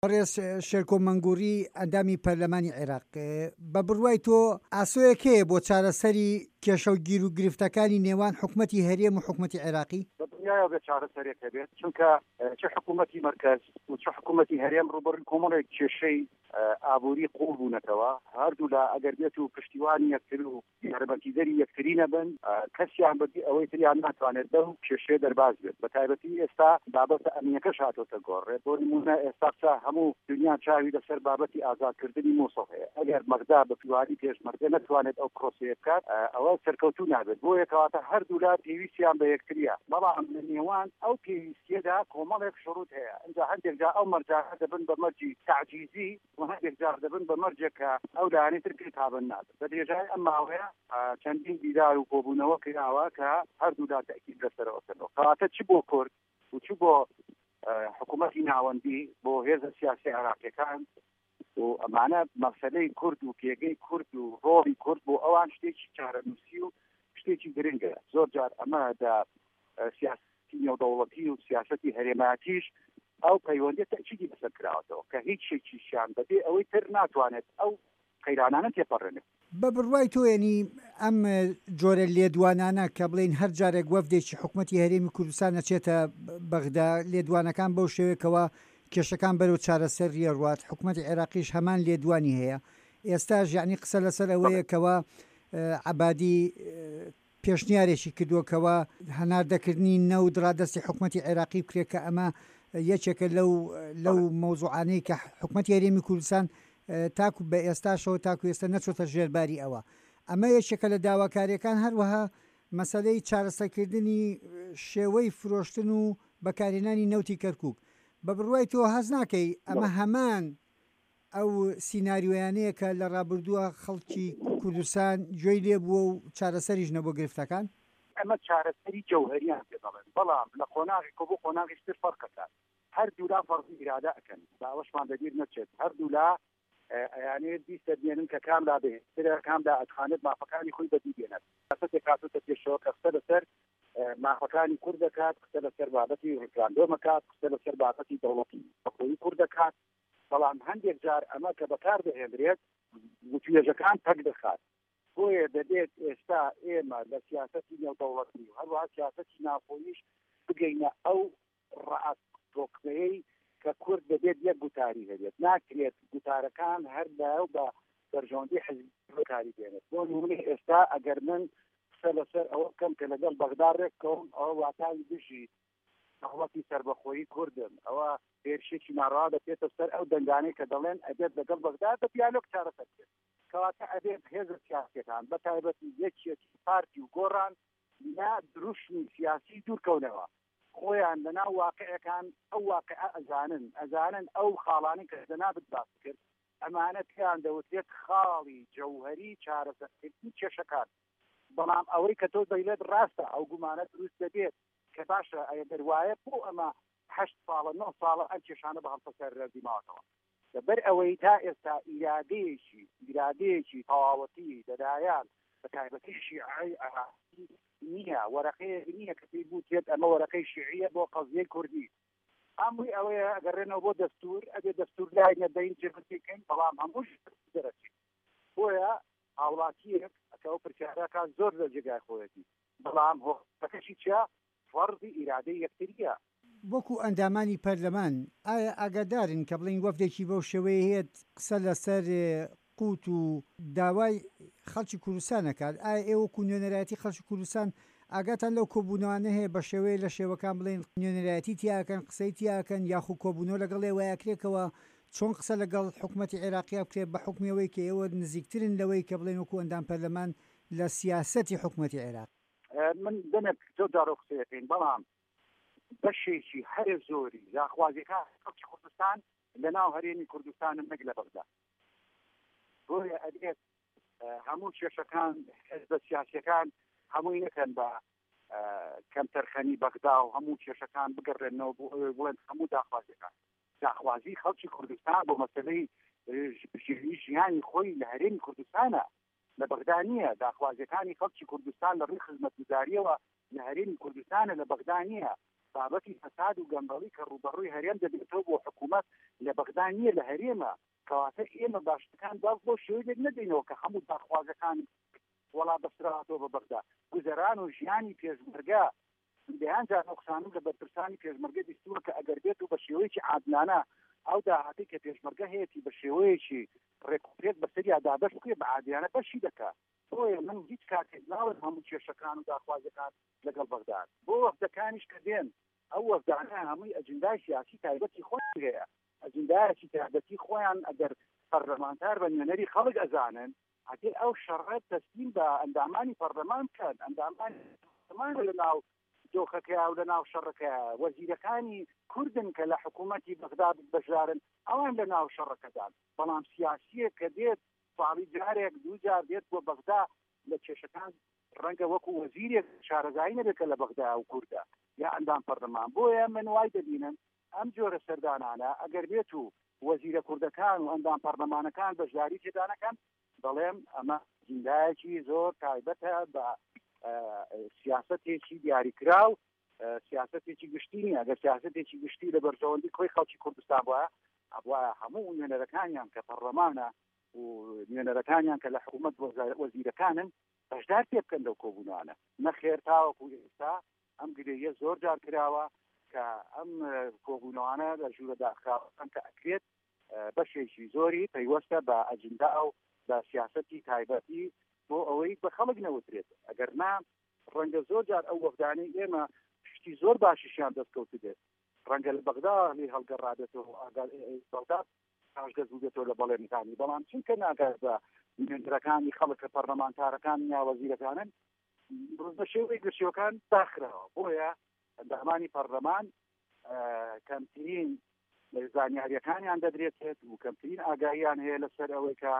ڕێز شێرکۆ مەنگووری ئەندامی پەرلەمانی عێراق بە بڕوای تۆ ئاسۆیەک هەیە بۆ چارەسەری کێشە و گیر و گرفتەکانی نێوان حکوومەتی هەرێم و حکوومەتی عێراقی؟ بەدنیایە بێت چارەسەرێک هەبێت چونکە چه حکوومەتی مرکز و چه حکوومەتی هەرێم ڕوبەڕووی کۆمەڵێک کێشەی ئابووری قوڵ بوونەتەوە هەردوو لە ئەگەر بێت و پشتیوانی یەکتر و یارمەتیدەری یەکتری نەبن کەسیان بەبی ئەوەی تریان ناتوانێت بەو کێشەیە دەرباز بێت بە تایبەتی ئێستا بابەتە ئەمنیەکەش هاتۆتە گۆڕێت بۆ نمونە ئێستا هەموو دنیا چاوی لەسەر بابەتی ئازادکردنی مۆسڵ هەیە ئەگەر مەغدا بە پیوانی پێشمەرگە نەتوانێت ئەو پرۆسەیە بکات ئەوە سەرکەوتوو نابێت بۆ یەکەواتە هەردوو لا پێویستیان بە یەکتریە بەڵام لە نێوان ئەو پێویستیەدا کۆمەڵێک شروط هەیە ئەنجا هەندێک جا ئەو مەرجانە دەبن بە مەرجی تعجیزی و هەندێک جار دەبن بە مەرجێکە ئەو لایەنێتر پێ تابن نابێت بە درێژای ئەم ماوەیە چەندین دیدار و کۆبوونەوە کراوە کە هەردوودا تەکید لەسەرەوەکردەوە کەواتە چی بۆ کورد و چی بۆ حکوومەتی ناوەندی بۆ هێزە سیاسی عێراقیەکان و ئەمانە مەسەلەی کورد و پێگەی کورد و ڕۆڵی کورد بۆ ئەوان شتێکی چارەنووسی و شتێکی گرنگە زۆر جار ئەمە دا سیاسی نێودەوڵەتی و سیاسەتی هەرێمەتیش ئەو پەیوەندی تەکیدی بەسەر کراوەتەوە کە هیچ شتێکیشیان بەبێ ئەوەی تر ناتوانێت ئەو قەیرانانە تێپەڕێنێت. بە بڕوای تۆ ینی ئەم جۆرە لێدوانانە کە بڵین هەر جارێک وەفدێکی حکوومەتی هەرێمی کوردستان نەچێتە بەغدا لێدوانەکان بەو شێوەیەکەوە کێشەکان بەرەو چارەسەر ڕێڕوات حکوومەتی عێراقیش هەمان لێدوانی هەیە ئێستاش یعنی قسە لەسەر ئەوەیەکەوە عەبادی پێشنیارێکی کردووەکەوە هەناردەکردنی نەود ڕادەستی حکوومەتی عێراقی بکرێت کە ئەمە یەکێکە لەو مەوزوعانەی کە حکوومەتی هەرێمی کوردستان تاکو بە ئێستاشەوە تاکو ئێستا نەچۆتە ژێرباری ئەمە یەکێکە لە داواکاریەکان هەروەها مەسەلەی چارەسەرکردنی شێوەی فرۆشتن و بەکارهێنانی نەوتی کەرکووک بە بڕوای تۆ هەز ناکەی ئەمە هەمان ئەو سیناریۆیانەیە کە لە ڕابردووە خەڵکی کوردستان گوێی لێ بووە و چارەسەریش نەبوو گرفتەکان ئەمە چارەسەری جەوهەریان پێ دەڵێن بەڵام لە قۆناغی کۆ بۆ قۆناغیشتر فەرقەکە هەردوو لا فەرقی ئیرادا ئەکەن باوەشمان بەبیر نەچێت هەردوو لا ئەیانێت بیستە بێنن کە کاملا بێترە کاملا ئەتخانێت مافەکانی خۆی بەدی بێنێت کەسێک کاتۆتە پێشەوە کە قسە لەسەر مافەکانی کورد دەکات قسە لەسەر بابەتی ڕیکلاندۆمەکات قسە لەسەر بابەتی دەوڵەتی بەخۆی کورد دەکات بەڵام هەندێک جار ئەمە کە بەکار دەهێنرێت وتوێژەکان تەک دەخات بۆیە دەبێت ئێستا ئێمە لە سیاسەتی نێودەوڵەتی و هەروەها سیاسەتی ناوخۆییش بگەینە ئەو ڕائەتۆکمەیەی کە کورد دەبێت یەک گوتاری هەبێت ناکرێت گوتارەکان هەر لایەو بە بەرژەوەندی حزبی بەکاری بێنێت بۆ نمونە ئێستا ئەگەر من قسە لەسەر ئەوە بکەم کە لەگەڵ بەغدا ڕێککەوم ئەوە واتای بژی دەوڵەتی سەربەخۆیی کوردن ئەوە هێرشێکی ناڕەوا دەبێتە سەر ئەو دەنگانەی کە دەڵێن ئەبێت لەگەڵ بەغدا بە دیالۆگ چارەسەر بکرێت کەواتە ئەبێت هێزە سیاسیەکان بە تایبەتی یەکێکی پارتی و گۆڕان لا دروشمی سیاسی دوورکەونەوە خۆیان لەناو واقعەکان ئەو واقعە ئەزانن ئەو خاڵانی کە دەنابێت باس کرد ئەمانە پێیان دەوترێت خاڵی جەوهەری چارەسەرکردنی کێشەکان بەڵام ئەوەی کە تۆ دەیڵێت ڕاستە ئەو گومانە دروست دەبێت کە باشە ئەیە دەروایە بۆ ئەمە 8 ساڵە 9 ساڵە ئەم کێشانە بە هەڵسەر ڕێزیماوەتەوە لەبەر ئەوەی تا ئێستا ئیرادەیەکی تەواوەتی دەدایان بە تایبەتی شیعی عراقی نییە وەرەقەیەک نییە کە پێی بوتێت ئەمە وەرەقەی شیعیە بۆ قەزیەی کوردی ئەمووی ئەوەیە ئەگەڕێنەوە بۆ دەستور ئەبێ دەستور لای نەدەین جێبەجێکەین بەڵام هەمووش دەرەچێت بۆیە هاوڵاتیەک ئەکە ئەو پرسیارەکان زۆر لە جێگای خۆیەتی بەڵام هۆکەشی چیا فەرضی ئیرادەی یەکتریە وەکو ئەندامانی پەرلەمان ئایا ئاگادارن کە بڵین وەفدێکی بەو شێوەیە هێت قسە لەسەر قوت و داوای خەڵکی کوردستانەکات ئایا ئێوەکو نوێنەرایەتی خەڵکی کوردستان ئاگاتان لەو کۆبوونەوانە هەیە بە شێوەیە لە شێوەکان بڵین نوێنەرایەتی تیاکەن قسەی تیاکەن یاخو کۆبوونەوە لەگەڵ ئێوەیەکرێکەوە چۆن قسە لەگەڵ حکوومەتی عێراقیا بکرێت بە حکمیەوەی کە ئێوە نزیکترن لەوەی کە بڵێن وەکو ئەندام پەرلەمان لە سیاسەتی حکوومەتی عێراق من دەمێت تۆ جارۆ قسەیەکەین بەڵام بەشێکی هەرە زۆری لاخوازیەکان خەڵکی کوردستان لەناو هەرێمی کوردستانن نەک لە بەغدا بۆیە ئەبێت هەموو کێشەکان حزبە سیاسیەکان هەمووی نەکەن بە کەمتەرخەنی بەغدا و هەموو کێشەکان بگەڕێنەوە بۆ ئەوەی بڵێن هەموو داخوازی خەڵکی کوردستان بۆ مەسەلەی ژیانی خۆی لە هەرێمی کوردستانە لە بەغدا نییە داخوازیەکانی خەڵکی کوردستان لە ڕووی خزمەتگوزاریەوە لە هەرێمی کوردستانە لە بەغدا نییە بابەتی فەساد و گەمبەڵی کە ڕوبەڕووی هەرێم دەبێتەوە بۆ حکوومەت لە بەغدا نییە لە هەرێمە کەواتە ئێمە باشەکان باز بۆ شێوەیەک نەدەینەوە کە هەموو داخوازەکان وڵا بەستراوەتەوە بە بەغدا گوزەران و ژیانی پێشمەرگە دەیان جار نقصانم لە بەرپرسانی پێشمەرگە دیستووە کە ئەگەر بێت و بە شێوەیەکی عادلانە ئەو داهاتی کە پێشمەرگە هەیەی بە شێوەیەکی ڕێکوپێک بەسەری دابەش بکرێ بە عادیانە بەشی دەکات بۆیە من هیچ کاتێک ناوت هەموو کێشەکان و داخوازەکان لەگەڵ بەغداد بۆ وەفدەکانیش کە دێن ئەو وەفدانە هەمووی ئەجندای سیاسی تایبەتی خۆی هەیە ئەجندایەکی تایبەتی خۆیان ئەگەر پەرلەمانتار بە نوێنەری خەڵک ئەزانن ئەگەر ئەو شەڕەت تەسلیم بە ئەندامانی پەرلەمان بکەن ئەندامانی پەرلەمان لە ناو دۆخەکەیە و لە ناو شەڕەکەیە وەزیرەکانی کوردن کە لە حکوومەتی بەغدا بەشدارن ئەوان لە ناو شەڕەکەدان بەڵام سیاسیە کە دێت ساڵی جارێک دوو جار دێت بۆ بەغدا لە کێشەکان ڕەنگە وەکو وەزیرێک شارەزایی نەبێت لە بەغدا و کوردە یا ئەندام پەرلەمان بۆیە من وای دەبینم ئەم جۆرە سەردانانە ئەگەر بێت و وەزیرە کوردەکان و ئەندام پەرلەمانەکان بەشداری تێدانەکەن دەڵێم ئەمە جیندایەکی زۆر تایبەتە بە سیاستێکی دیاریکراو سیاستێکی گشتی نیە ئەگەر سیاستێکی گشتی لە بەرژەوەندی خۆی خەڵکی کوردستان بووە ئەبوایە هەموو نوێنەرەکانیان کە پەرلەمانە و نوێنەرەکانیان کە لە حکوومەت وەزیرەکانن بەشدار پێ بکەن لەو کۆبوونانە نەخێر تاوەکو ئێستا ئەم گرێیە زۆر جار کراوە کە ئەم کۆبوونەوانە لە ژوورە داخراوەکان کە ئەکرێت بەشێکی زۆری پەیوەستە بە ئەجندا و بە سیاسەتی تایبەتی بۆ ئەوەی بە خەڵک نەوترێت ئەگەر نا ڕەنگە زۆر جار ئەو وەفدانی ئێمە شتی زۆر باشیشیان دەستکەوت دێت ڕەنگە لە بەغدا لێ هەڵگەڕادێتەوە بەغدا ئاژگەز بێتەوە لە بەڵێنەکانی بەڵام چونکە ناگات بە نوێنەرەکانی خەڵک پەرلەمانتارەکان یا وەزیرەکانن بە شێوەی گرچیەکان داخراوە بۆیە ئەندامانی پەرلەمان کەمترین زانیاریەکانیان دەدرێتێت و کەمترین ئاگاهیان هەیە لەسەر ئەوەی کە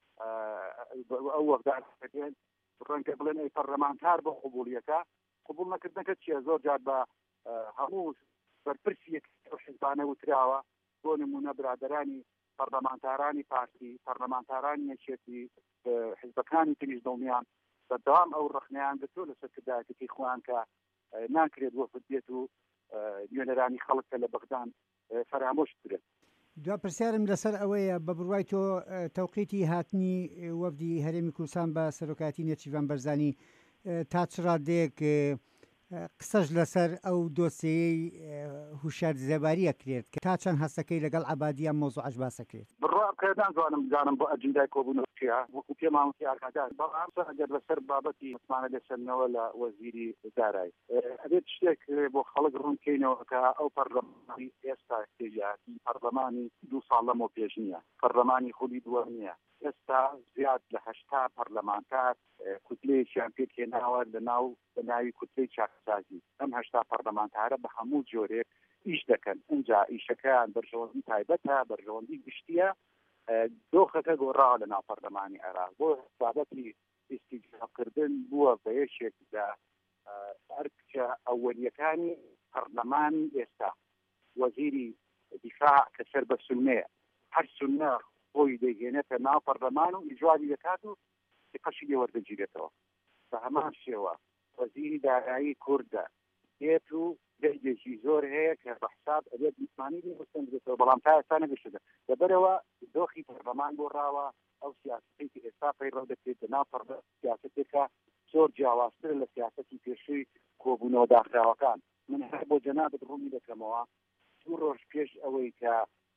ئەو وەفدانەکەن ڕەنگە بڵێن ئەی پەرلەمانتار بۆ قبوڵیەکە قبول نەکردنەکە چییە زۆر جار بە هەموو بەرپرسیەک حیزبانە وتراوە بۆ نمونە برادەرانی پەرلەمانتارانی پارتی پەرلەمانتارانی یەکێتی حیزبەکانی تریش دڵنیان بەدەوام ئەو ڕخنەیان گرتووە لەسەر کردایەتی خۆیان کە ناکرێت وەفد بێت و نوێنەرانی خەڵکە لە بەغدان فرامۆش بکرێت. دو پرسیارم لەسەر ئەوەیە بە بڕوای تۆ تەوقیتی هاتنی وەفدی هەرێمی کوردستان بە سەرۆکاتی نێچیروان بەرزانی تا چ ڕادەیەک قسەش لەسەر ئەو دۆسیەی هوشیار زێباری ئەکرێت کە تا چەند هەستەکەی لەگەڵ عەبادیان مۆزوعەش باسەکرێت بڕواکەدان زانم بۆ ئەجندای کۆبوونەوەکیە وەکو پێماوەتی ئاگادار بەڵام ئەگەر لەسەر بابەتی متمانە لەسەرنەوە لە وەزیری دارایی ئەبێت شتێک بۆ خەڵک ڕوونکەینەوە کە ئەو پەرلەمانی ئێستا تێژاتی پەرلەمانی 2 ساڵ لەمەوە پێش نییە پەرلەمانی خولی دووەم نییە ئێستا زیاد لە 80 پەرلەمانتار کوتلەیەکیان پێکهێناوە لە ناوی کوتلەی چاکسازی ئەم 80 پەرلەمانتارە بە هەموو جۆرێک ئیش دەکەن اینجا ئیشەکەیان بەرژەوەندی تایبەتە بەرژەوەندی گشتیە دۆخەکە گۆڕاوە لە ناو پەرلەمانی عێراق بۆ بابەتی ئیستیجابکردن بووە بە یەکێک لە ئەرکە ئەوەلیەکانی پەرلەمان ئێستا وەزیری دیفاع کە سەر بە سونەیە هەر سونە خۆی دەیهێنێتە ناو پەرلەمان و ئیجوادی دەکات و قەشی لێ وەردەگیرێتەوە بە هەمان شێوە وەزیری دارایی کوردە دێت و دەرجێکی زۆر هەیە کە بە حساب ئەبێت میسمانی بستێنرێتەوە بەڵام تا ئێستا نەگەشتە لەبەرەوە دۆخی پەرلەمان گۆڕاوە ئەو سیاسەتی کە ئێستا پەیڕەو دەکرێت لە ناو سیاسەتێکە زۆر جیاوازتر لە سیاسەتی پێشووی کۆبوونەوە داخراوەکان من هەر بۆ جەنابەت ڕوونی دەکەمەوە 2 ڕۆژ پێش ئەوەی کە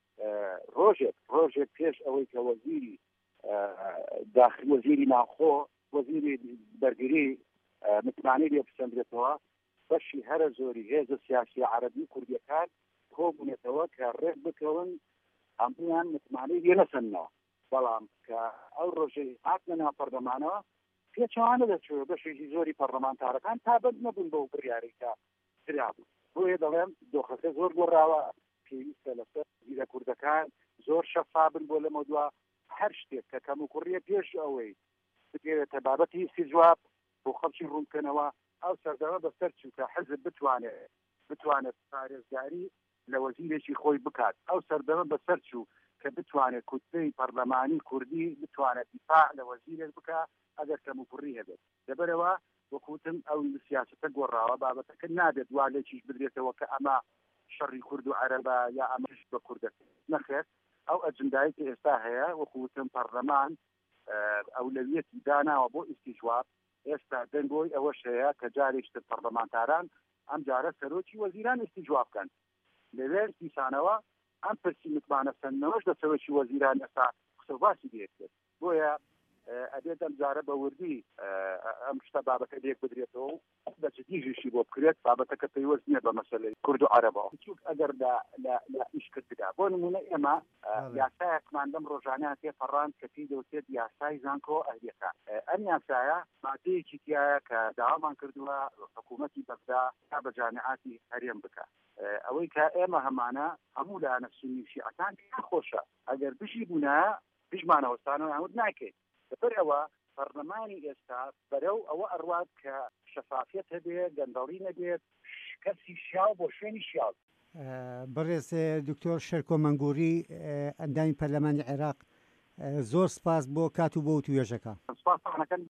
ڕۆژێک پێش ئەوەی کە وەزیری ناوخۆ وەزیری بەرگری متمانی لێ بسەندرێتەوە بەشی هەرە زۆری هێزە سیاسی عەرەبی کوردیەکان کۆبوونێتەوە کە ڕێک بکەون هەموویان متمانی لێ نەسەنەوە بەڵام کە ئەو ڕۆژەی هاتنە ناو پەرلەمانەوە پێچەوانە دەچوە بەشێکی زۆری پەرلەمانتارەکان تابەت نەبوون بەو بڕیارەی کە کرابوو بۆیە دەڵێم دۆخەکە زۆر گۆڕاوە پێویستە لەسەر وەزیرە کوردەکان زۆر شەفافن بۆ لەمە دووە هەر شتێک کە کەم و کوڕیە پێش ئەوەی بگێرێتە بابەتی استیجواب بۆ خەڵکی ڕوونکەنەوە ئەو سەردەمە بەسەر چووکە حزب بتوانێت پارێزگاری لە وەزیرێکی خۆی بکات ئەو سەردەمە بەسەر چوو کە بتوانێت کوتلەی پەرلەمانی کوردی بتوانێت دیفاع لە وەزیرێک بکات ئەگەر کەم و کوڕی هەبێت لەبەرەوە وەکوتم ئەو سیاستە گۆڕاوە بابەتەکە نابێت وا لێکیش بدرێتەوە کە ئەمە شەڕی کورد و عەرەبە یا ئەمەش بە کوردە نەخێت ئەو ئەجندایی کە ئێستا هەیە وەکوتم پەرلەمان ئەولەویەتی داناوە بۆ ئیستیجواب ئێستا دەنگۆی ئەوەش هەیە کە جارێکتر پەرلەمانتاران ئەم جارە سەرۆکی وەزیران ئیستیجواب بکەن لەوێ دیسانەوە ئەم پرسی متمانە سندنەوەش لە سەرۆکی وەزیران ئێستا قسەباسی دێت بۆیە ئەبێت ئەم جارە بە وردی ئەم شتە بابەتە لێک بدرێتەوە بە جدیژیشی بۆ بکرێت بابەتەکە پەیوەست نییە بە مەسەلەی کورد و عەرەبەوە ئەگەر لە ئیشکرد بدا بۆ نمونە ئێمە یاسایەکمان لەم ڕۆژانەیان تێپەڕاند کە پێی دەوترێت یاسای زانکۆ ئەهلیەکان ئەم یاسایە مادەیەکی تایە کە داوامان کردووە حکوومەتی بەغدا تا بە جامعاتی هەرێم بکە ئەوەی کە ئێمە هەمانە هەموو لایەنە سونی و شیعەکان خۆشە ئەگەر بژی بوونە بژمانەوەستانەوە یانود ناکەیت لەبەر ئەوە پەرلەمانی ئێستا بەرەو ئەوە ئەڕوات کە شەفافیت هەبێت گەندەڵی نەبێت کەسی شیاو بۆ شوێنی شیاو بەڕێز دکتۆر شەرکۆ مەنگووری ئەندامی پەرلەمانی عێراق زۆر سپاس بۆ کات و بۆ توێژەکە. سپاسانەکەن